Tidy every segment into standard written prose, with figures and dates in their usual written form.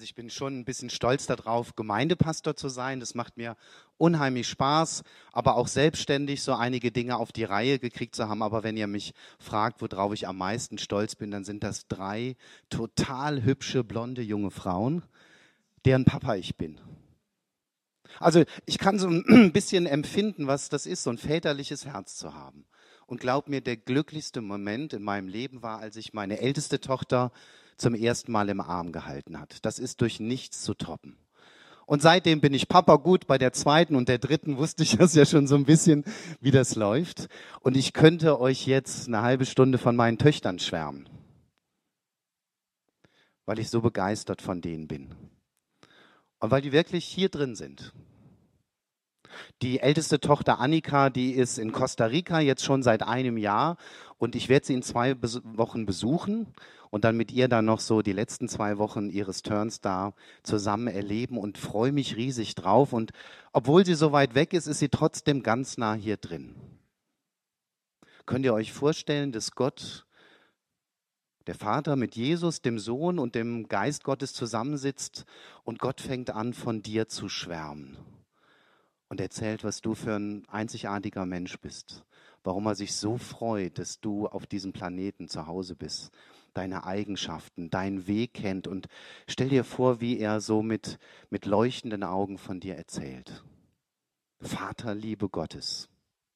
Also ich bin schon ein bisschen stolz darauf, Gemeindepastor zu sein. Das macht mir unheimlich Spaß, aber auch selbstständig so einige Dinge auf die Reihe gekriegt zu haben. Aber wenn ihr mich fragt, worauf ich am meisten stolz bin, dann sind das 3 total hübsche, blonde, junge Frauen, deren Papa ich bin. Also ich kann so ein bisschen empfinden, was das ist, so ein väterliches Herz zu haben. Und glaub mir, der glücklichste Moment in meinem Leben war, als ich meine älteste Tochter zum ersten Mal im Arm gehalten hat. Das ist durch nichts zu toppen. Und seitdem bin ich Papa. Gut, bei der zweiten und der dritten wusste ich das ja schon so ein bisschen, wie das läuft. Und ich könnte euch jetzt eine halbe Stunde von meinen Töchtern schwärmen, weil ich so begeistert von denen bin. Und weil die wirklich hier drin sind. Die älteste Tochter Annika, die ist in Costa Rica jetzt schon seit einem Jahr und ich werde sie in 2 Wochen besuchen und dann mit ihr dann noch so die letzten 2 Wochen ihres Turns da zusammen erleben und freue mich riesig drauf. Und obwohl sie so weit weg ist, ist sie trotzdem ganz nah hier drin. Könnt ihr euch vorstellen, dass Gott, der Vater mit Jesus, dem Sohn und dem Geist Gottes zusammensitzt und Gott fängt an, von dir zu schwärmen? Und erzählt, was du für ein einzigartiger Mensch bist, warum er sich so freut, dass du auf diesem Planeten zu Hause bist, deine Eigenschaften, deinen Weg kennt und stell dir vor, wie er so mit leuchtenden Augen von dir erzählt. Vaterliebe Gottes.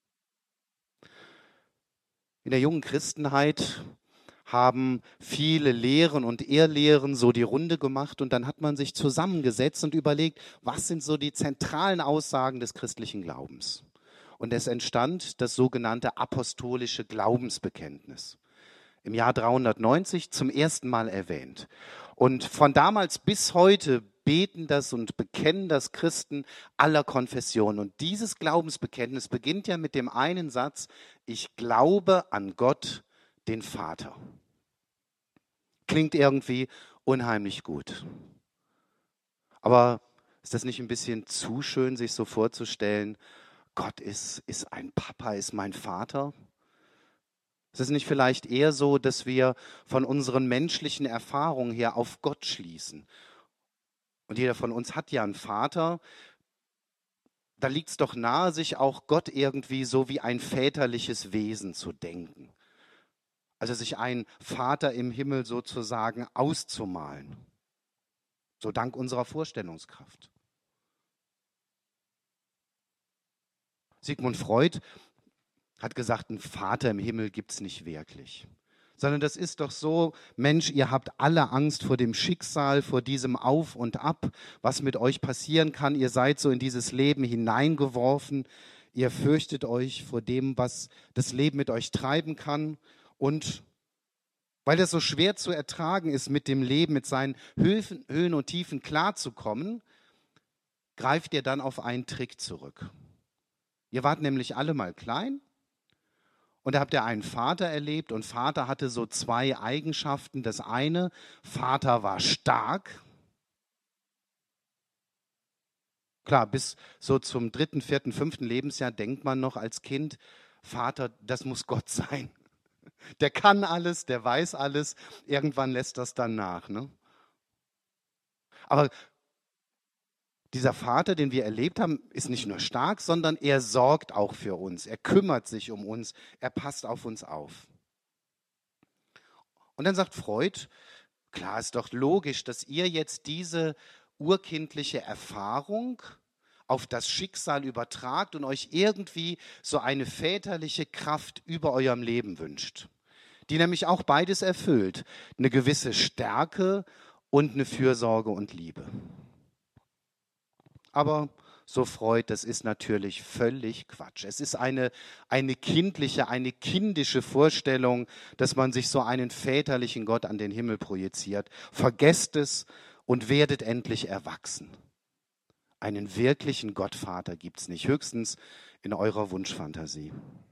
In der jungen Christenheit haben viele Lehren und Irrlehren so die Runde gemacht und dann hat man sich zusammengesetzt und überlegt, was sind so die zentralen Aussagen des christlichen Glaubens. Und es entstand das sogenannte apostolische Glaubensbekenntnis. Im Jahr 390 zum ersten Mal erwähnt. Und von damals bis heute beten das und bekennen das Christen aller Konfessionen. Und dieses Glaubensbekenntnis beginnt ja mit dem einen Satz, ich glaube an Gott, den Vater. Klingt irgendwie unheimlich gut. Aber ist das nicht ein bisschen zu schön, sich so vorzustellen, Gott ist ein Papa, ist mein Vater? Ist es nicht vielleicht eher so, dass wir von unseren menschlichen Erfahrungen her auf Gott schließen? Und jeder von uns hat ja einen Vater. Da liegt es doch nahe, sich auch Gott irgendwie so wie ein väterliches Wesen zu denken. Also sich einen Vater im Himmel sozusagen auszumalen. So dank unserer Vorstellungskraft. Sigmund Freud hat gesagt, einen Vater im Himmel gibt es nicht wirklich. Sondern das ist doch so, Mensch, ihr habt alle Angst vor dem Schicksal, vor diesem Auf und Ab, was mit euch passieren kann. Ihr seid so in dieses Leben hineingeworfen. Ihr fürchtet euch vor dem, was das Leben mit euch treiben kann. Und weil es so schwer zu ertragen ist, mit dem Leben, mit seinen Höhen und Tiefen klarzukommen, greift ihr dann auf einen Trick zurück. Ihr wart nämlich alle mal klein und da habt ihr einen Vater erlebt und Vater hatte so 2 Eigenschaften. Das eine, Vater war stark. Klar, bis so zum 3., 4., 5. Lebensjahr denkt man noch als Kind, Vater, das muss Gott sein. Der kann alles, der weiß alles. Irgendwann lässt das dann nach. Ne? Aber dieser Vater, den wir erlebt haben, ist nicht nur stark, sondern er sorgt auch für uns. Er kümmert sich um uns. Er passt auf uns auf. Und dann sagt Freud, klar, ist doch logisch, dass ihr jetzt diese urkindliche Erfahrung auf das Schicksal übertragt und euch irgendwie so eine väterliche Kraft über eurem Leben wünscht, die nämlich auch beides erfüllt, eine gewisse Stärke und eine Fürsorge und Liebe. Aber so Freud, das ist natürlich völlig Quatsch. Es ist eine kindliche, eine kindische Vorstellung, dass man sich so einen väterlichen Gott an den Himmel projiziert. Vergesst es und werdet endlich erwachsen. Einen wirklichen Gottvater gibt es nicht, höchstens in eurer Wunschfantasie.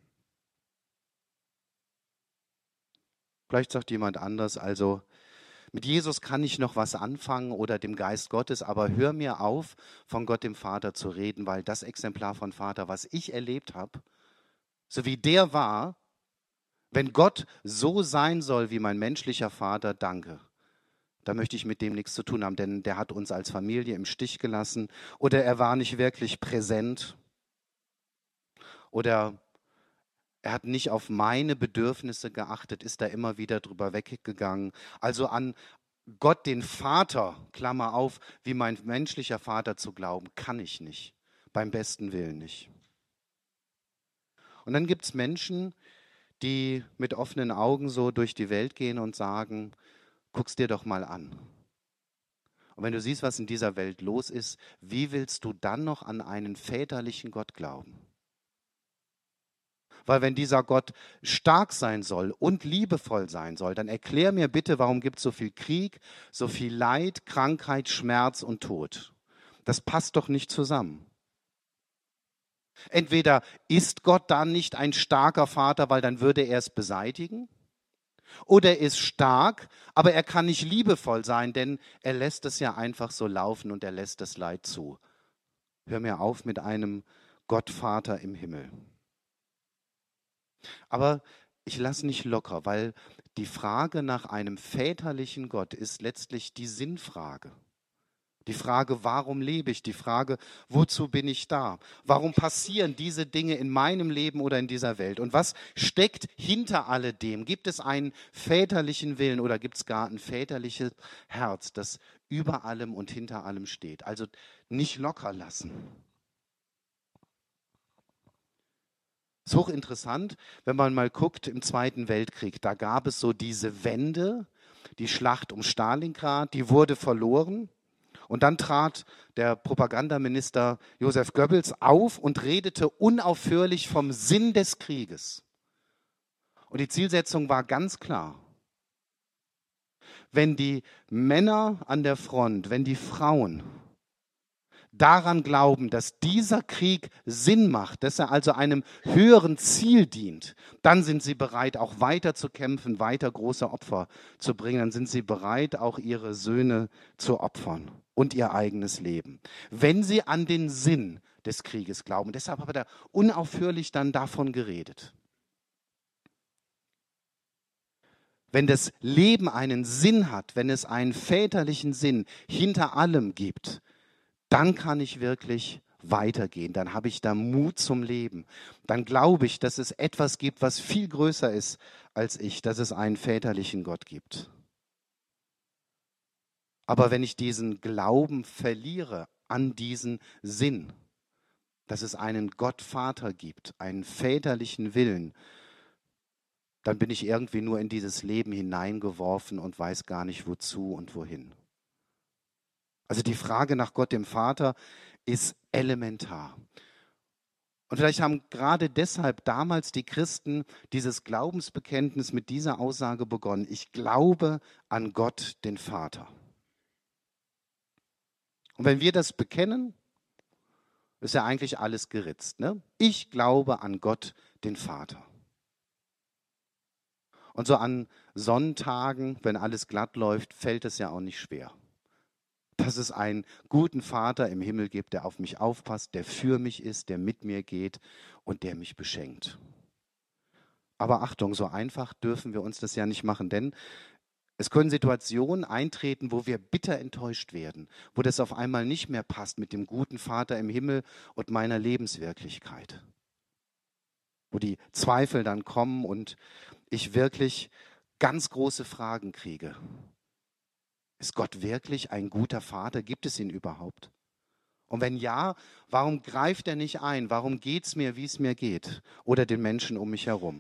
Vielleicht sagt jemand anders, also mit Jesus kann ich noch was anfangen oder dem Geist Gottes, aber hör mir auf, von Gott dem Vater zu reden, weil das Exemplar von Vater, was ich erlebt habe, so wie der war, wenn Gott so sein soll wie mein menschlicher Vater, danke. da möchte ich mit dem nichts zu tun haben, denn der hat uns als Familie im Stich gelassen oder er war nicht wirklich präsent oder er hat nicht auf meine Bedürfnisse geachtet, ist da immer wieder drüber weggegangen. Also an Gott, den Vater, Klammer auf, wie mein menschlicher Vater zu glauben, kann ich nicht, beim besten Willen nicht. Und dann gibt es Menschen, die mit offenen Augen so durch die Welt gehen und sagen, guck's dir doch mal an. Und wenn du siehst, was in dieser Welt los ist, wie willst du dann noch an einen väterlichen Gott glauben? Weil wenn dieser Gott stark sein soll und liebevoll sein soll, dann erklär mir bitte, warum gibt es so viel Krieg, so viel Leid, Krankheit, Schmerz und Tod? Das passt doch nicht zusammen. Entweder ist Gott dann nicht ein starker Vater, weil dann würde er es beseitigen, oder er ist stark, aber er kann nicht liebevoll sein, denn er lässt es ja einfach so laufen und er lässt das Leid zu. Hör mir auf mit einem Gottvater im Himmel. Aber ich lasse nicht locker, weil die Frage nach einem väterlichen Gott ist letztlich die Sinnfrage. Die Frage, warum lebe ich? Die Frage, wozu bin ich da? Warum passieren diese Dinge in meinem Leben oder in dieser Welt? Und was steckt hinter alledem? Gibt es einen väterlichen Willen oder gibt es gar ein väterliches Herz, das über allem und hinter allem steht? Also nicht locker lassen. Es ist hochinteressant, wenn man mal guckt, im Zweiten Weltkrieg, da gab es so diese Wende, die Schlacht um Stalingrad, die wurde verloren. Und dann trat der Propagandaminister Josef Goebbels auf und redete unaufhörlich vom Sinn des Krieges. Und die Zielsetzung war ganz klar. Wenn die Männer an der Front, wenn die Frauen daran glauben, dass dieser Krieg Sinn macht, dass er also einem höheren Ziel dient, dann sind sie bereit, auch weiter zu kämpfen, weiter große Opfer zu bringen. Dann sind sie bereit, auch ihre Söhne zu opfern und ihr eigenes Leben, wenn sie an den Sinn des Krieges glauben. Deshalb hat er unaufhörlich dann davon geredet. Wenn das Leben einen Sinn hat, wenn es einen väterlichen Sinn hinter allem gibt, dann kann ich wirklich weitergehen. Dann habe ich da Mut zum Leben. Dann glaube ich, dass es etwas gibt, was viel größer ist als ich, dass es einen väterlichen Gott gibt. Aber wenn ich diesen Glauben verliere an diesen Sinn, dass es einen Gottvater gibt, einen väterlichen Willen, dann bin ich irgendwie nur in dieses Leben hineingeworfen und weiß gar nicht wozu und wohin. Also die Frage nach Gott dem Vater ist elementar. Und vielleicht haben gerade deshalb damals die Christen dieses Glaubensbekenntnis mit dieser Aussage begonnen. Ich glaube an Gott den Vater. Und wenn wir das bekennen, ist ja eigentlich alles geritzt. Ne? Ich glaube an Gott den Vater. Und so an Sonntagen, wenn alles glatt läuft, fällt es ja auch nicht schwer. Dass es einen guten Vater im Himmel gibt, der auf mich aufpasst, der für mich ist, der mit mir geht und der mich beschenkt. Aber Achtung, so einfach dürfen wir uns das ja nicht machen, denn es können Situationen eintreten, wo wir bitter enttäuscht werden, wo das auf einmal nicht mehr passt mit dem guten Vater im Himmel und meiner Lebenswirklichkeit. Wo die Zweifel dann kommen und ich wirklich ganz große Fragen kriege. Ist Gott wirklich ein guter Vater? Gibt es ihn überhaupt? Und wenn ja, warum greift er nicht ein? Warum geht es mir, wie es mir geht? Oder den Menschen um mich herum?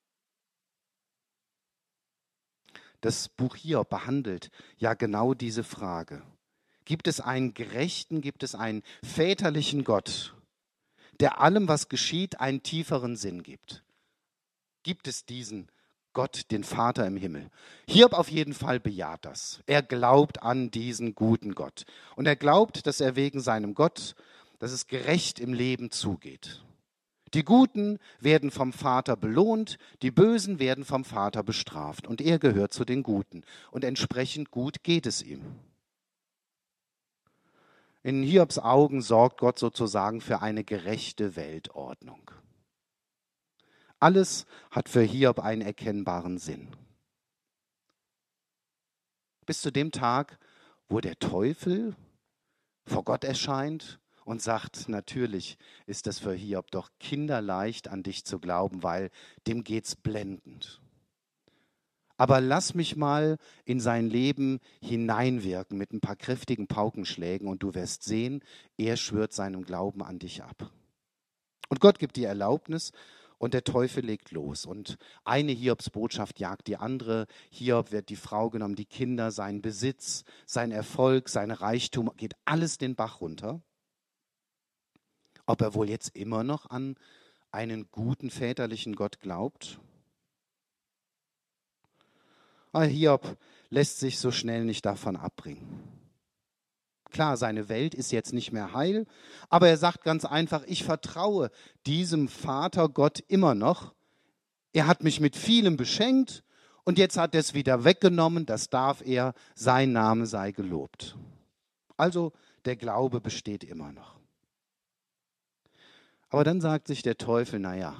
Das Buch Hiob behandelt ja genau diese Frage. Gibt es einen gerechten, gibt es einen väterlichen Gott, der allem, was geschieht, einen tieferen Sinn gibt? Gibt es diesen Gott, den Vater im Himmel? Hiob auf jeden Fall bejaht das. Er glaubt an diesen guten Gott. Und er glaubt, dass er wegen seinem Gott, dass es gerecht im Leben zugeht. Die Guten werden vom Vater belohnt, die Bösen werden vom Vater bestraft. Und er gehört zu den Guten. Und entsprechend gut geht es ihm. In Hiobs Augen sorgt Gott sozusagen für eine gerechte Weltordnung. Alles hat für Hiob einen erkennbaren Sinn. Bis zu dem Tag, wo der Teufel vor Gott erscheint und sagt, natürlich ist es für Hiob doch kinderleicht, an dich zu glauben, weil dem geht's blendend. Aber lass mich mal in sein Leben hineinwirken mit ein paar kräftigen Paukenschlägen und du wirst sehen, er schwört seinem Glauben an dich ab. Und Gott gibt die Erlaubnis und der Teufel legt los. Und eine Hiobsbotschaft jagt die andere. Hiob wird die Frau genommen, die Kinder, sein Besitz, sein Erfolg, sein Reichtum, geht alles den Bach runter. Ob er wohl jetzt immer noch an einen guten väterlichen Gott glaubt? Aber Hiob lässt sich so schnell nicht davon abbringen. Klar, seine Welt ist jetzt nicht mehr heil, aber er sagt ganz einfach, ich vertraue diesem Vater Gott immer noch. Er hat mich mit vielem beschenkt und jetzt hat er es wieder weggenommen, das darf er, sein Name sei gelobt. Also der Glaube besteht immer noch. Aber dann sagt sich der Teufel, naja,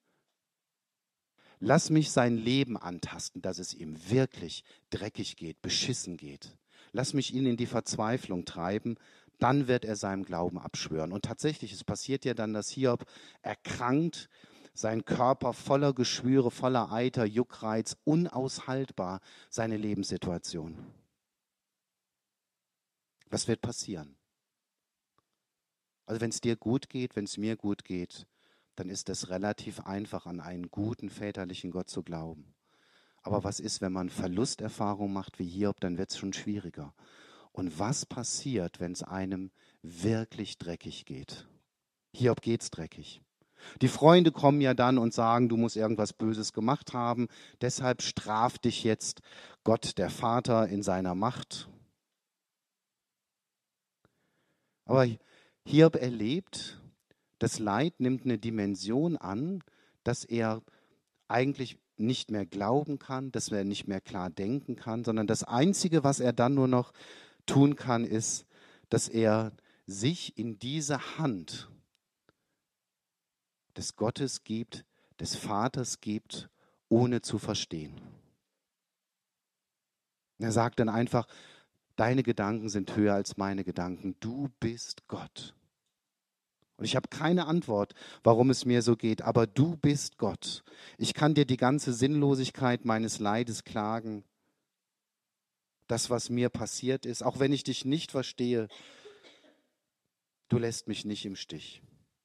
lass mich sein Leben antasten, dass es ihm wirklich dreckig geht, beschissen geht. Lass mich ihn in die Verzweiflung treiben, dann wird er seinem Glauben abschwören. Und tatsächlich, es passiert ja dann, dass Hiob erkrankt, sein Körper voller Geschwüre, voller Eiter, Juckreiz, unaushaltbar seine Lebenssituation. Was wird passieren? Also wenn es dir gut geht, wenn es mir gut geht, dann ist es relativ einfach, an einen guten väterlichen Gott zu glauben. Aber was ist, wenn man Verlusterfahrung macht wie Hiob, dann wird es schon schwieriger. Und was passiert, wenn es einem wirklich dreckig geht? Hiob geht's dreckig. Die Freunde kommen ja dann und sagen, du musst irgendwas Böses gemacht haben, deshalb straft dich jetzt Gott, der Vater, in seiner Macht. Aber Hiob erlebt, das Leid nimmt eine Dimension an, dass er eigentlich nicht mehr glauben kann, dass er nicht mehr klar denken kann, sondern das Einzige, was er dann nur noch tun kann, ist, dass er sich in diese Hand des Gottes gibt, des Vaters gibt, ohne zu verstehen. Er sagt dann einfach, deine Gedanken sind höher als meine Gedanken, du bist Gott. Und ich habe keine Antwort, warum es mir so geht, aber du bist Gott. Ich kann dir die ganze Sinnlosigkeit meines Leides klagen, das, was mir passiert ist, auch wenn ich dich nicht verstehe, du lässt mich nicht im Stich.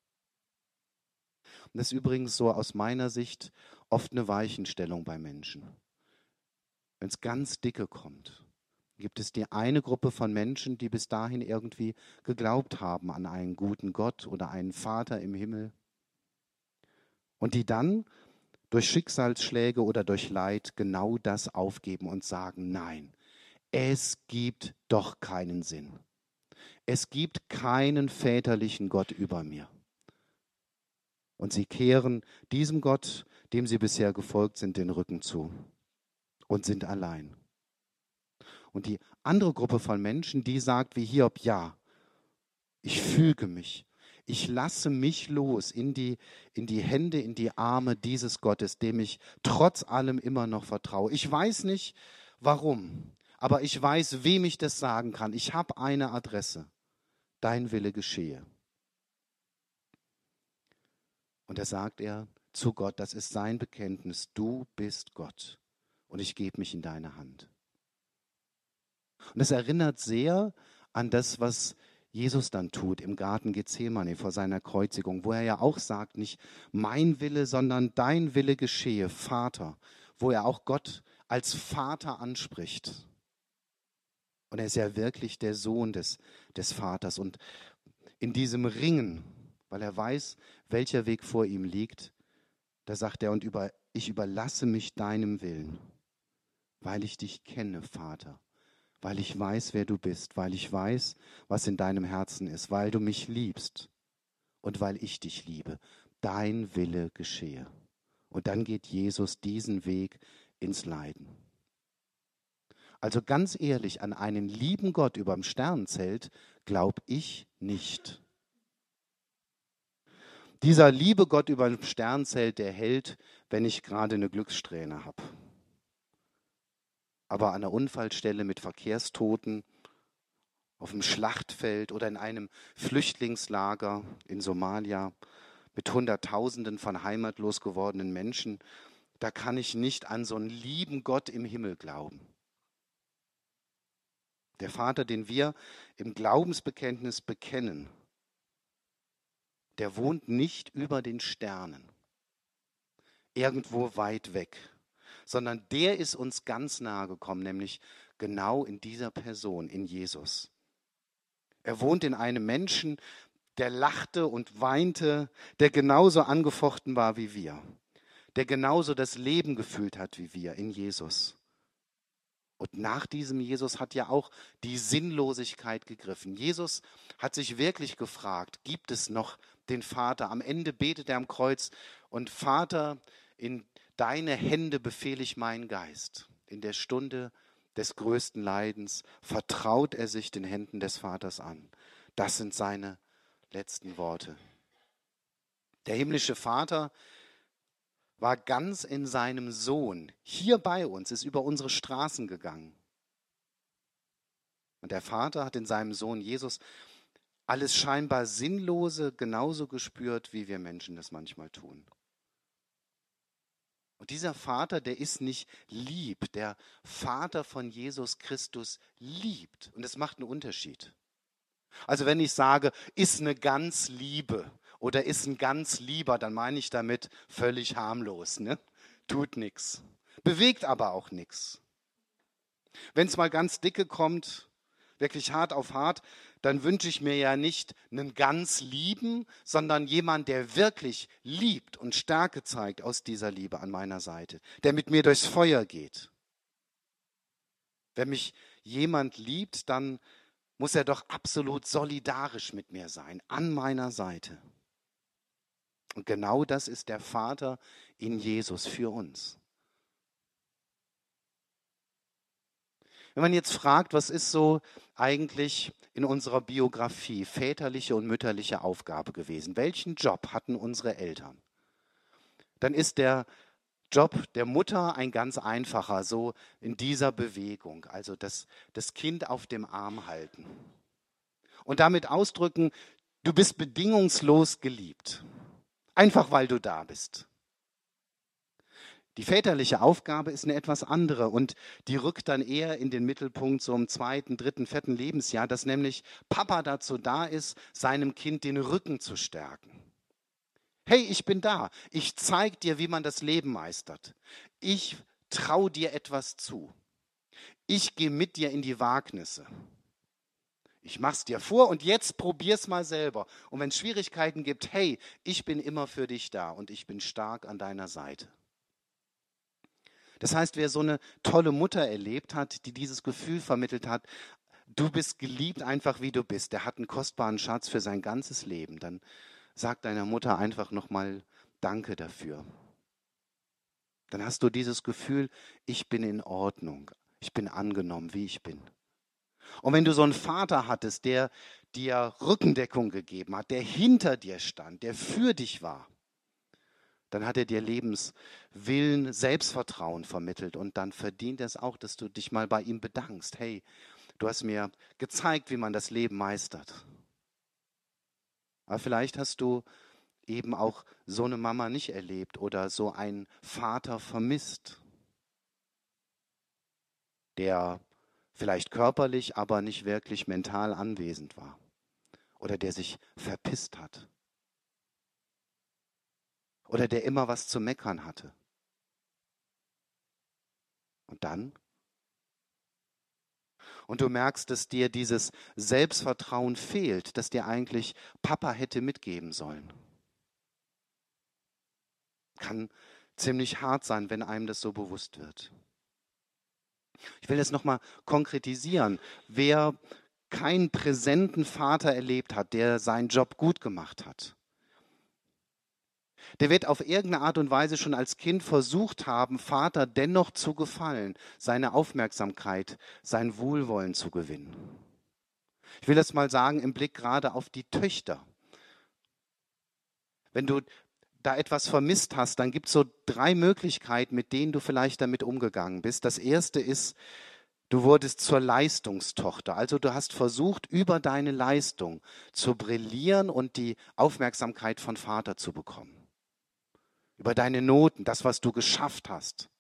Und das ist übrigens so aus meiner Sicht oft eine Weichenstellung bei Menschen. Wenn es ganz dicke kommt, gibt es die eine Gruppe von Menschen, die bis dahin irgendwie geglaubt haben an einen guten Gott oder einen Vater im Himmel und die dann durch Schicksalsschläge oder durch Leid genau das aufgeben und sagen, nein, es gibt doch keinen Sinn. Es gibt keinen väterlichen Gott über mir. Und sie kehren diesem Gott, dem sie bisher gefolgt sind, den Rücken zu und sind allein. Und die andere Gruppe von Menschen, die sagt wie Hiob, ja, ich füge mich, ich lasse mich los in die Hände, in die Arme dieses Gottes, dem ich trotz allem immer noch vertraue. Ich weiß nicht, warum, aber ich weiß, wem ich das sagen kann. Ich habe eine Adresse. Dein Wille geschehe. Und da sagt er zu Gott, das ist sein Bekenntnis, du bist Gott und ich gebe mich in deine Hand. Und das erinnert sehr an das, was Jesus dann tut im Garten Gethsemane vor seiner Kreuzigung, wo er ja auch sagt, nicht mein Wille, sondern dein Wille geschehe, Vater, wo er auch Gott als Vater anspricht. Und er ist ja wirklich der Sohn des Vaters. Und in diesem Ringen, weil er weiß, welcher Weg vor ihm liegt, da sagt er, ich überlasse mich deinem Willen, weil ich dich kenne, Vater. Weil ich weiß, wer du bist, weil ich weiß, was in deinem Herzen ist, weil du mich liebst und weil ich dich liebe. Dein Wille geschehe. Und dann geht Jesus diesen Weg ins Leiden. Also ganz ehrlich, an einen lieben Gott überm Sternenzelt glaube ich nicht. Dieser liebe Gott überm Sternenzelt, der hält, wenn ich gerade eine Glückssträhne habe. aber an der Unfallstelle mit Verkehrstoten, auf dem Schlachtfeld oder in einem Flüchtlingslager in Somalia mit Hunderttausenden von heimatlos gewordenen Menschen, da kann ich nicht an so einen lieben Gott im Himmel glauben. Der Vater, den wir im Glaubensbekenntnis bekennen, der wohnt nicht über den Sternen, irgendwo weit weg, sondern der ist uns ganz nahe gekommen, nämlich genau in dieser Person, in Jesus. Er wohnt in einem Menschen, der lachte und weinte, der genauso angefochten war wie wir, der genauso das Leben gefühlt hat wie wir in Jesus. Und nach diesem Jesus hat ja auch die Sinnlosigkeit gegriffen. Jesus hat sich wirklich gefragt, gibt es noch den Vater? Am Ende betet er am Kreuz und Vater, in deine Hände befehle ich meinen Geist. In der Stunde des größten Leidens vertraut er sich den Händen des Vaters an. Das sind seine letzten Worte. Der himmlische Vater war ganz in seinem Sohn, hier bei uns, ist über unsere Straßen gegangen. Und der Vater hat in seinem Sohn Jesus alles scheinbar Sinnlose genauso gespürt, wie wir Menschen das manchmal tun. Und dieser Vater, der ist nicht lieb. Der Vater von Jesus Christus liebt. Und es macht einen Unterschied. Also wenn ich sage, ist eine ganz Liebe oder ist ein ganz Lieber, dann meine ich damit völlig harmlos. Ne? Tut nichts. Bewegt aber auch nichts. Wenn es mal ganz dicke kommt, wirklich hart auf hart, dann wünsche ich mir ja nicht einen ganz Lieben, sondern jemand, der wirklich liebt und Stärke zeigt aus dieser Liebe an meiner Seite, der mit mir durchs Feuer geht. Wenn mich jemand liebt, dann muss er doch absolut solidarisch mit mir sein, an meiner Seite. Und genau das ist der Vater in Jesus für uns. Wenn man jetzt fragt, was ist so eigentlich in unserer Biografie väterliche und mütterliche Aufgabe gewesen? Welchen Job hatten unsere Eltern? Dann ist der Job der Mutter ein ganz einfacher, so in dieser Bewegung, also das Kind auf dem Arm halten. Und damit ausdrücken, du bist bedingungslos geliebt, einfach weil du da bist. Die väterliche Aufgabe ist eine etwas andere und die rückt dann eher in den Mittelpunkt so im 2., 3., 4. Lebensjahr, dass nämlich Papa dazu da ist, seinem Kind den Rücken zu stärken. Hey, ich bin da. Ich zeige dir, wie man das Leben meistert. Ich traue dir etwas zu. Ich gehe mit dir in die Wagnisse. Ich mach's dir vor und jetzt probier's mal selber. Und wenn es Schwierigkeiten gibt, hey, ich bin immer für dich da und ich bin stark an deiner Seite. Das heißt, wer so eine tolle Mutter erlebt hat, die dieses Gefühl vermittelt hat, du bist geliebt einfach wie du bist, der hat einen kostbaren Schatz für sein ganzes Leben, dann sag deiner Mutter einfach nochmal Danke dafür. Dann hast du dieses Gefühl, ich bin in Ordnung, ich bin angenommen, wie ich bin. Und wenn du so einen Vater hattest, der dir Rückendeckung gegeben hat, der hinter dir stand, der für dich war, dann hat er dir Lebenswillen, Selbstvertrauen vermittelt und dann verdient es auch, dass du dich mal bei ihm bedankst. Hey, du hast mir gezeigt, wie man das Leben meistert. Aber vielleicht hast du eben auch so eine Mama nicht erlebt oder so einen Vater vermisst, der vielleicht körperlich, aber nicht wirklich mental anwesend war oder der sich verpisst hat. Oder der immer was zu meckern hatte. Und dann? Und du merkst, dass dir dieses Selbstvertrauen fehlt, das dir eigentlich Papa hätte mitgeben sollen. Kann ziemlich hart sein, wenn einem das so bewusst wird. Ich will das nochmal konkretisieren. Wer keinen präsenten Vater erlebt hat, der seinen Job gut gemacht hat, der wird auf irgendeine Art und Weise schon als Kind versucht haben, Vater dennoch zu gefallen, seine Aufmerksamkeit, sein Wohlwollen zu gewinnen. Ich will das mal sagen im Blick gerade auf die Töchter. Wenn du da etwas vermisst hast, dann gibt es so 3 Möglichkeiten, mit denen du vielleicht damit umgegangen bist. Das erste ist, du wurdest zur Leistungstochter. Also du hast versucht, über deine Leistung zu brillieren und die Aufmerksamkeit von Vater zu bekommen. Über deine Noten, das, was du geschafft hast.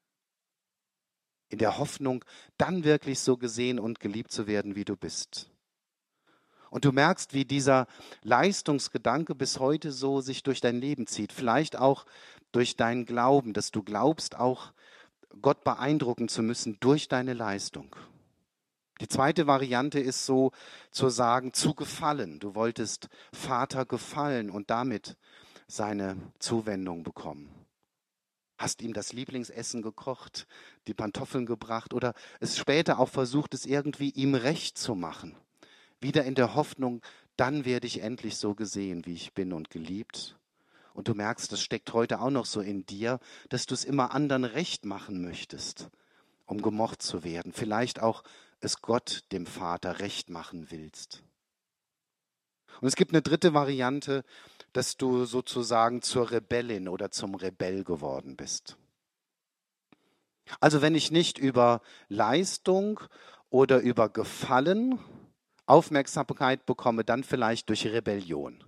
In der Hoffnung, dann wirklich so gesehen und geliebt zu werden, wie du bist. Und du merkst, wie dieser Leistungsgedanke bis heute so sich durch dein Leben zieht. Vielleicht auch durch deinen Glauben, dass du glaubst, auch Gott beeindrucken zu müssen durch deine Leistung. Die zweite Variante ist so zu sagen, zu gefallen. Du wolltest Vater gefallen und damit seine Zuwendung bekommen. Hast ihm das Lieblingsessen gekocht, die Pantoffeln gebracht oder es später auch versucht, es irgendwie ihm recht zu machen. Wieder in der Hoffnung, dann werde ich endlich so gesehen, wie ich bin und geliebt. Und du merkst, das steckt heute auch noch so in dir, dass du es immer anderen recht machen möchtest, um gemocht zu werden. Vielleicht auch es Gott, dem Vater, recht machen willst. Und es gibt eine dritte Variante, dass du sozusagen zur Rebellin oder zum Rebell geworden bist. Also wenn ich nicht über Leistung oder über Gefallen Aufmerksamkeit bekomme, dann vielleicht durch Rebellion.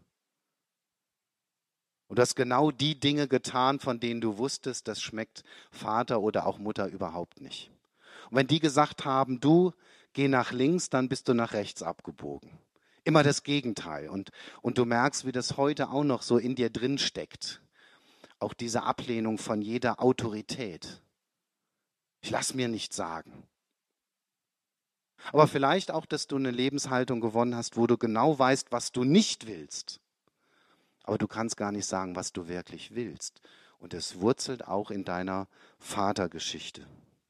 Und du hast genau die Dinge getan, von denen du wusstest, das schmeckt Vater oder auch Mutter überhaupt nicht. Und wenn die gesagt haben, du geh nach links, dann bist du nach rechts abgebogen. Immer das Gegenteil. Und du merkst, wie das heute auch noch so in dir drin steckt. Auch diese Ablehnung von jeder Autorität. Ich lass mir nichts sagen. Aber vielleicht auch, dass du eine Lebenshaltung gewonnen hast, wo du genau weißt, was du nicht willst. Aber du kannst gar nicht sagen, was du wirklich willst. Und es wurzelt auch in deiner Vatergeschichte.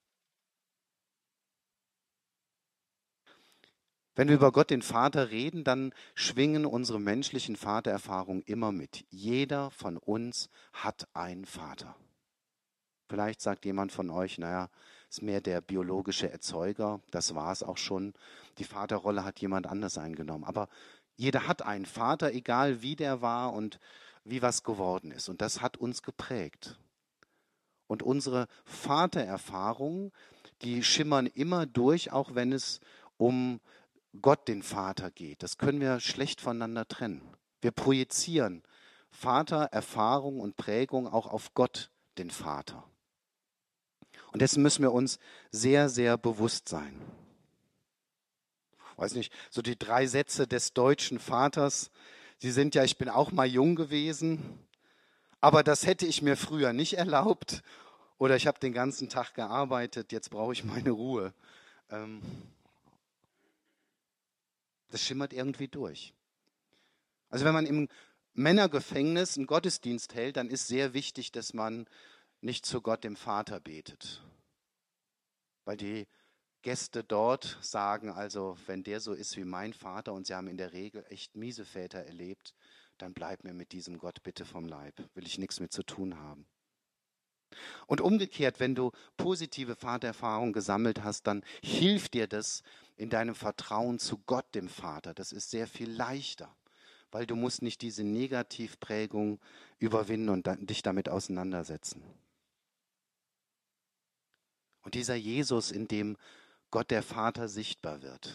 Wenn wir über Gott, den Vater, reden, dann schwingen unsere menschlichen Vatererfahrungen immer mit. Jeder von uns hat einen Vater. Vielleicht sagt jemand von euch, naja, ist mehr der biologische Erzeuger, das war es auch schon. Die Vaterrolle hat jemand anders eingenommen. Aber jeder hat einen Vater, egal wie der war und wie was geworden ist. Und das hat uns geprägt. Und unsere Vatererfahrungen, die schimmern immer durch, auch wenn es um Gott, den Vater, geht. Das können wir schlecht voneinander trennen. Wir projizieren Vatererfahrung und Prägung auch auf Gott, den Vater. Und dessen müssen wir uns sehr, sehr bewusst sein. Weiß nicht, so die 3 Sätze des deutschen Vaters, sie sind ja, ich bin auch mal jung gewesen, aber das hätte ich mir früher nicht erlaubt. Oder ich habe den ganzen Tag gearbeitet, jetzt brauche ich meine Ruhe. Das schimmert irgendwie durch. Also wenn man im Männergefängnis einen Gottesdienst hält, dann ist sehr wichtig, dass man nicht zu Gott, dem Vater, betet. Weil die Gäste dort sagen, also wenn der so ist wie mein Vater, und sie haben in der Regel echt miese Väter erlebt, dann bleib mir mit diesem Gott bitte vom Leib, will ich nichts mit zu tun haben. Und umgekehrt, wenn du positive Vatererfahrungen gesammelt hast, dann hilft dir das in deinem Vertrauen zu Gott, dem Vater. Das ist sehr viel leichter, weil du musst nicht diese Negativprägung überwinden und dich damit auseinandersetzen. Und dieser Jesus, in dem Gott der Vater sichtbar wird,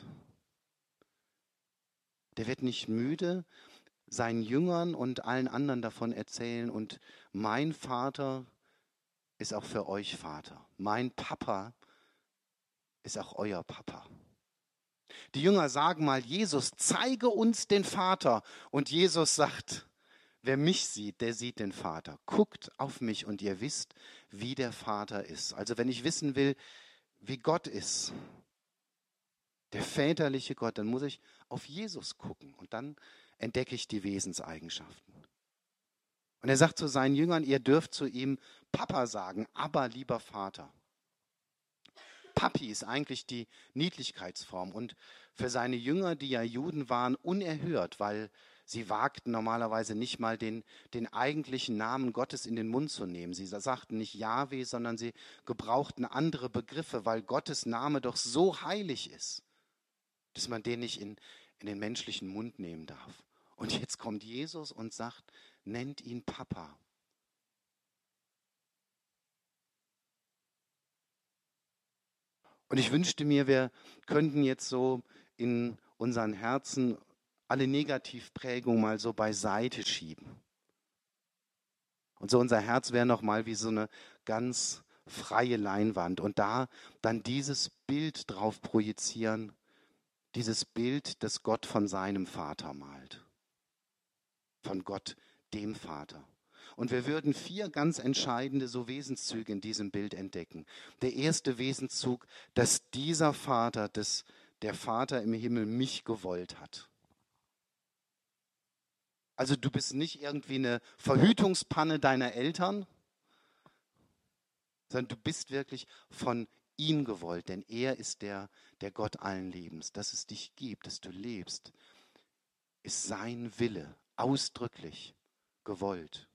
der wird nicht müde, seinen Jüngern und allen anderen davon erzählen, und mein Vater ist auch für euch Vater. Mein Papa ist auch euer Papa. Die Jünger sagen mal, Jesus, zeige uns den Vater. Und Jesus sagt, wer mich sieht, der sieht den Vater. Guckt auf mich und ihr wisst, wie der Vater ist. Also wenn ich wissen will, wie Gott ist, der väterliche Gott, dann muss ich auf Jesus gucken und dann entdecke ich die Wesenseigenschaften. Und er sagt zu seinen Jüngern, ihr dürft zu ihm Papa sagen, aber lieber Vater. Papi ist eigentlich die Niedlichkeitsform und für seine Jünger, die ja Juden waren, unerhört, weil sie wagten normalerweise nicht mal den eigentlichen Namen Gottes in den Mund zu nehmen. Sie sagten nicht Jahwe, sondern sie gebrauchten andere Begriffe, weil Gottes Name doch so heilig ist, dass man den nicht in den menschlichen Mund nehmen darf. Und jetzt kommt Jesus und sagt, nennt ihn Papa. Und ich wünschte mir, wir könnten jetzt so in unseren Herzen alle Negativprägungen mal so beiseite schieben. Und so unser Herz wäre nochmal wie so eine ganz freie Leinwand. Und da dann dieses Bild drauf projizieren, dieses Bild, das Gott von seinem Vater malt. Von Gott, dem Vater. Und wir würden 4 ganz entscheidende so Wesenszüge in diesem Bild entdecken. Der erste Wesenszug, dass dieser Vater, dass der Vater im Himmel mich gewollt hat. Also du bist nicht irgendwie eine Verhütungspanne deiner Eltern, sondern du bist wirklich von ihm gewollt, denn er ist der Gott allen Lebens. Dass es dich gibt, dass du lebst, ist sein Wille, ausdrücklich gewollt.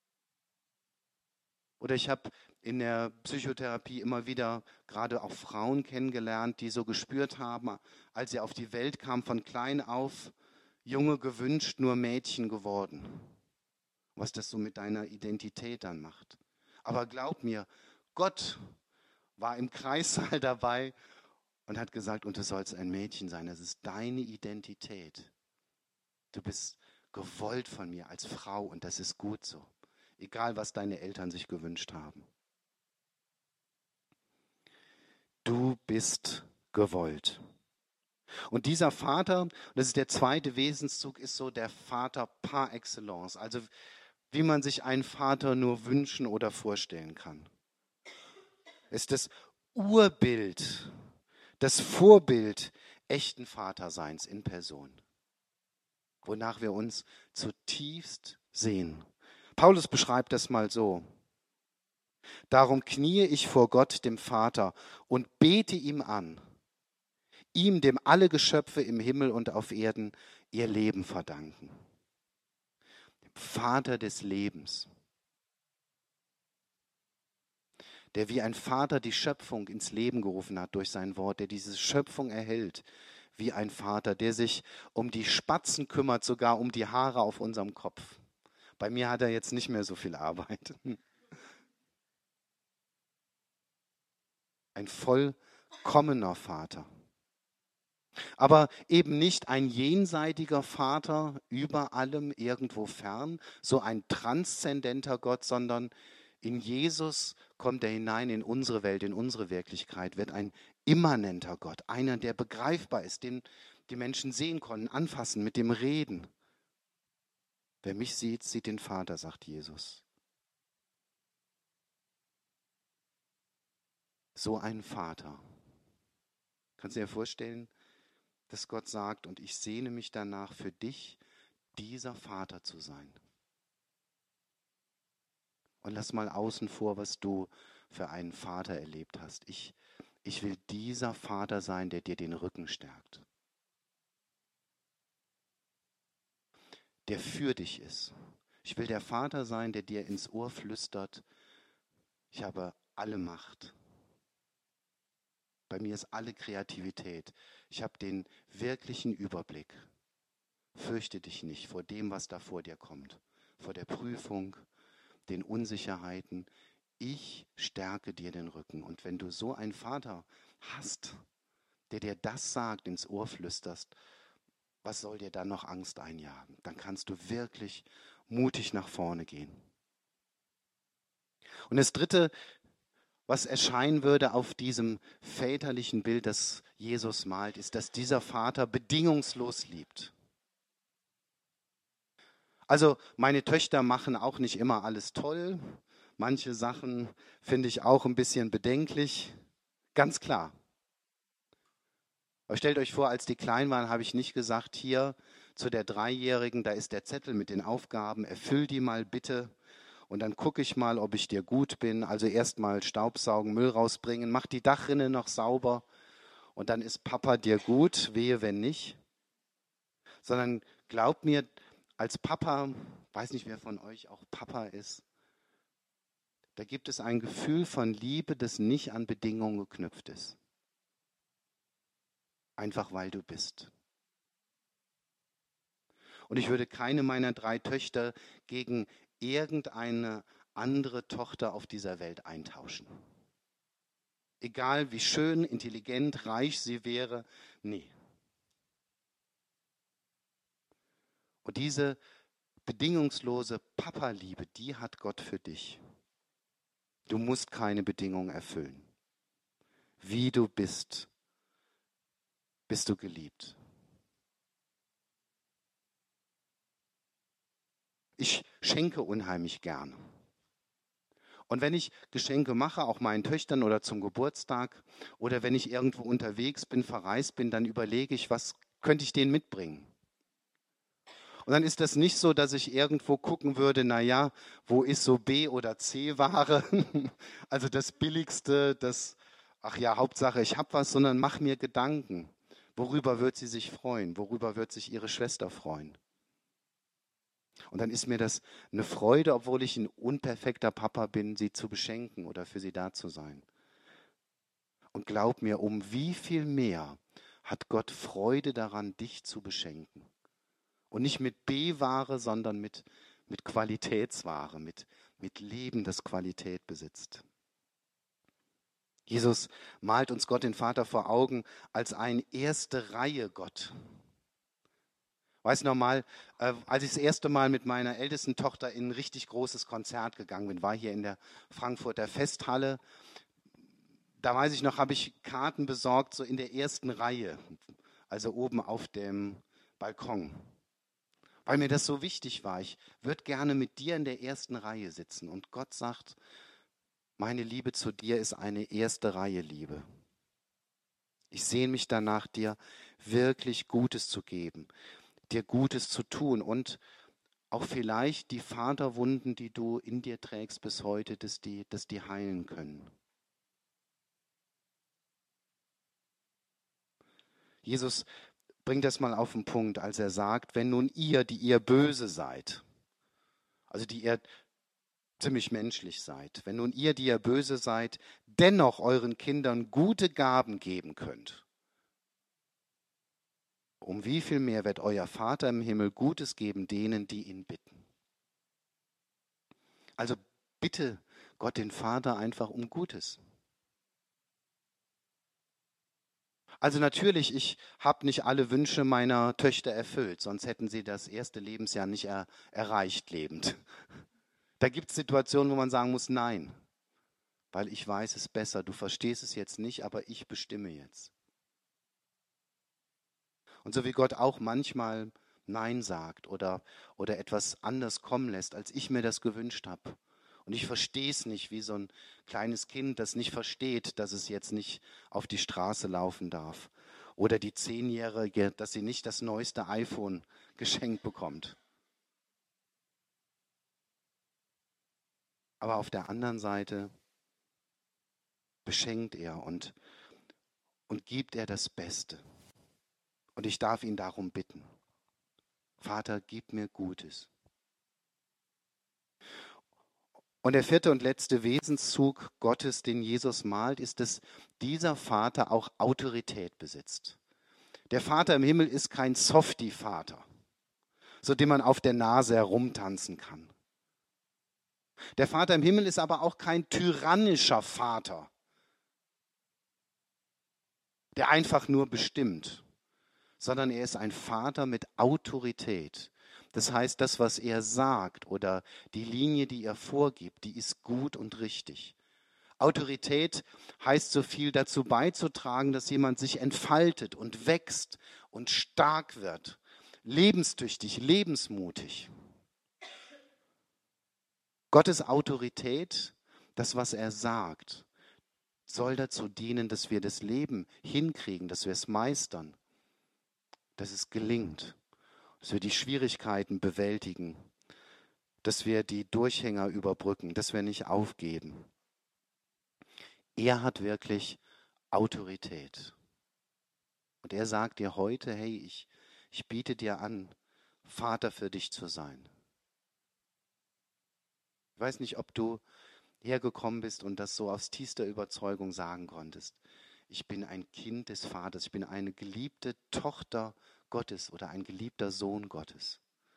Oder ich habe in der Psychotherapie immer wieder gerade auch Frauen kennengelernt, die so gespürt haben, als sie auf die Welt kamen, von klein auf, Junge gewünscht, nur Mädchen geworden. Was das so mit deiner Identität dann macht. Aber glaub mir, Gott war im Kreissaal dabei und hat gesagt, und du sollst ein Mädchen sein, das ist deine Identität. Du bist gewollt von mir als Frau und das ist gut so. Egal, was deine Eltern sich gewünscht haben. Du bist gewollt. Und dieser Vater, das ist der zweite Wesenszug, ist so der Vater par excellence. Also wie man sich einen Vater nur wünschen oder vorstellen kann. Ist das Urbild, das Vorbild echten Vaterseins in Person, wonach wir uns zutiefst sehen. Paulus beschreibt das mal so. Darum kniee ich vor Gott, dem Vater, und bete ihm an, ihm, dem alle Geschöpfe im Himmel und auf Erden ihr Leben verdanken. Dem Vater des Lebens, der wie ein Vater die Schöpfung ins Leben gerufen hat durch sein Wort, der diese Schöpfung erhält wie ein Vater, der sich um die Spatzen kümmert, sogar um die Haare auf unserem Kopf. Bei mir hat er jetzt nicht mehr so viel Arbeit. Ein vollkommener Vater. Aber eben nicht ein jenseitiger Vater über allem irgendwo fern, so ein transzendenter Gott, sondern in Jesus kommt er hinein in unsere Welt, in unsere Wirklichkeit, wird ein immanenter Gott, einer, der begreifbar ist, den die Menschen sehen konnten, anfassen, mit dem reden. Wer mich sieht, sieht den Vater, sagt Jesus. So ein Vater. Kannst du dir vorstellen, dass Gott sagt, und ich sehne mich danach, für dich dieser Vater zu sein. Und lass mal außen vor, was du für einen Vater erlebt hast. Ich will dieser Vater sein, der dir den Rücken stärkt. Der für dich ist. Ich will der Vater sein, der dir ins Ohr flüstert, ich habe alle Macht. Bei mir ist alle Kreativität. Ich habe den wirklichen Überblick. Fürchte dich nicht vor dem, was da vor dir kommt. Vor der Prüfung, den Unsicherheiten. Ich stärke dir den Rücken. Und wenn du so einen Vater hast, der dir das sagt, ins Ohr flüsterst, was soll dir dann noch Angst einjagen? Dann kannst du wirklich mutig nach vorne gehen. Und das Dritte, was erscheinen würde auf diesem väterlichen Bild, das Jesus malt, ist, dass dieser Vater bedingungslos liebt. Also meine Töchter machen auch nicht immer alles toll. Manche Sachen finde ich auch ein bisschen bedenklich. Ganz klar. Aber stellt euch vor, als die klein waren, habe ich nicht gesagt, hier zu der Dreijährigen, da ist der Zettel mit den Aufgaben, erfüll die mal bitte. Und dann gucke ich mal, ob ich dir gut bin. Also erstmal Staubsaugen, Müll rausbringen, mach die Dachrinne noch sauber und dann ist Papa dir gut, wehe wenn nicht. Sondern glaubt mir, als Papa, weiß nicht, wer von euch auch Papa ist, da gibt es ein Gefühl von Liebe, das nicht an Bedingungen geknüpft ist. Einfach weil du bist. Und ich würde keine meiner 3 Töchter gegen irgendeine andere Tochter auf dieser Welt eintauschen. Egal wie schön, intelligent, reich sie wäre, nee. Und diese bedingungslose Papa-Liebe, die hat Gott für dich. Du musst keine Bedingungen erfüllen. Wie du bist, bist du geliebt. Ich schenke unheimlich gerne. Und wenn ich Geschenke mache, auch meinen Töchtern oder zum Geburtstag oder wenn ich irgendwo unterwegs bin, verreist bin, dann überlege ich, was könnte ich denen mitbringen? Und dann ist das nicht so, dass ich irgendwo gucken würde, naja, wo ist so B- oder C-Ware, also das Billigste, das, ach ja, Hauptsache ich habe was, sondern mach mir Gedanken. Worüber wird sie sich freuen? Worüber wird sich ihre Schwester freuen? Und dann ist mir das eine Freude, obwohl ich ein unperfekter Papa bin, sie zu beschenken oder für sie da zu sein. Und glaub mir, um wie viel mehr hat Gott Freude daran, dich zu beschenken. Und nicht mit B-Ware, sondern mit Qualitätsware, mit Leben, das Qualität besitzt. Jesus malt uns Gott den Vater vor Augen als ein erste Reihe Gott. Weiß noch mal, als ich das erste Mal mit meiner ältesten Tochter in ein richtig großes Konzert gegangen bin, war hier in der Frankfurter Festhalle. Da weiß ich noch, habe ich Karten besorgt, so in der ersten Reihe, also oben auf dem Balkon. Weil mir das so wichtig war. Ich würde gerne mit dir in der ersten Reihe sitzen. Und Gott sagt, meine Liebe zu dir ist eine erste Reihe Liebe. Ich sehne mich danach, dir wirklich Gutes zu geben, dir Gutes zu tun und auch vielleicht die Vaterwunden, die du in dir trägst bis heute, dass die heilen können. Jesus bringt das mal auf den Punkt, als er sagt, wenn nun ihr, die ihr böse seid, also die ihr ziemlich menschlich seid, wenn nun ihr, die ihr böse seid, dennoch euren Kindern gute Gaben geben könnt, um wie viel mehr wird euer Vater im Himmel Gutes geben denen, die ihn bitten. Also bitte Gott den Vater einfach um Gutes. Also natürlich, ich habe nicht alle Wünsche meiner Töchter erfüllt, sonst hätten sie das erste Lebensjahr nicht erreicht lebend. Da gibt es Situationen, wo man sagen muss, nein, weil ich weiß es besser. Du verstehst es jetzt nicht, aber ich bestimme jetzt. Und so wie Gott auch manchmal Nein sagt oder etwas anders kommen lässt, als ich mir das gewünscht habe. Und ich verstehe es nicht, wie so ein kleines Kind, das nicht versteht, dass es jetzt nicht auf die Straße laufen darf. Oder die 10-Jährige, dass sie nicht das neueste iPhone geschenkt bekommt. Aber auf der anderen Seite beschenkt er und gibt er das Beste. Und ich darf ihn darum bitten. Vater, gib mir Gutes. Und der 4. und letzte Wesenszug Gottes, den Jesus malt, ist, dass dieser Vater auch Autorität besitzt. Der Vater im Himmel ist kein Softie-Vater, so dem man auf der Nase herumtanzen kann. Der Vater im Himmel ist aber auch kein tyrannischer Vater, der einfach nur bestimmt, sondern er ist ein Vater mit Autorität. Das heißt, das, was er sagt oder die Linie, die er vorgibt, die ist gut und richtig. Autorität heißt so viel dazu beizutragen, dass jemand sich entfaltet und wächst und stark wird, lebenstüchtig, lebensmutig. Gottes Autorität, das, was er sagt, soll dazu dienen, dass wir das Leben hinkriegen, dass wir es meistern, dass es gelingt, dass wir die Schwierigkeiten bewältigen, dass wir die Durchhänger überbrücken, dass wir nicht aufgeben. Er hat wirklich Autorität. Und er sagt dir heute, hey, ich biete dir an, Vater für dich zu sein. Ich weiß nicht, ob du hergekommen bist und das so aus tiefster Überzeugung sagen konntest. Ich bin ein Kind des Vaters, ich bin eine geliebte Tochter Gottes oder ein geliebter Sohn Gottes.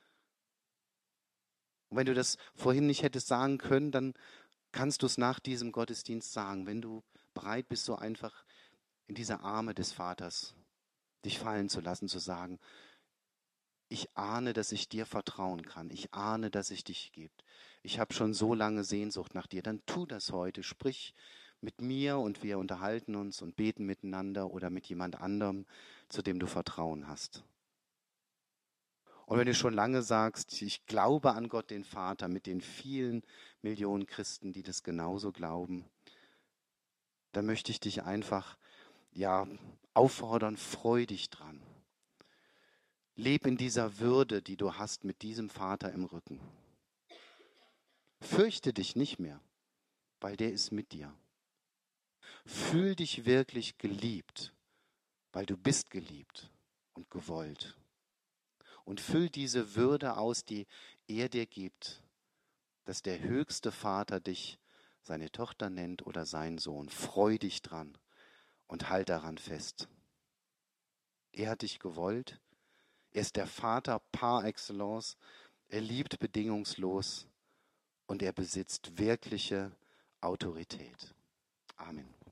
Und wenn du das vorhin nicht hättest sagen können, dann kannst du es nach diesem Gottesdienst sagen, wenn du bereit bist, so einfach in diese Arme des Vaters dich fallen zu lassen, zu sagen, ich ahne, dass ich dir vertrauen kann. Ich ahne, dass es dich gibt. Ich habe schon so lange Sehnsucht nach dir. Dann tu das heute. Sprich mit mir und wir unterhalten uns und beten miteinander oder mit jemand anderem, zu dem du Vertrauen hast. Und wenn du schon lange sagst, ich glaube an Gott, den Vater, mit den vielen Millionen Christen, die das genauso glauben, dann möchte ich dich einfach, ja, auffordern, freu dich dran. Leb in dieser Würde, die du hast mit diesem Vater im Rücken. Fürchte dich nicht mehr, weil der ist mit dir. Fühl dich wirklich geliebt, weil du bist geliebt und gewollt. Und füll diese Würde aus, die er dir gibt, dass der höchste Vater dich seine Tochter nennt oder sein Sohn. Freu dich dran und halt daran fest. Er hat dich gewollt. Er ist der Vater par excellence. Er liebt bedingungslos und er besitzt wirkliche Autorität. Amen.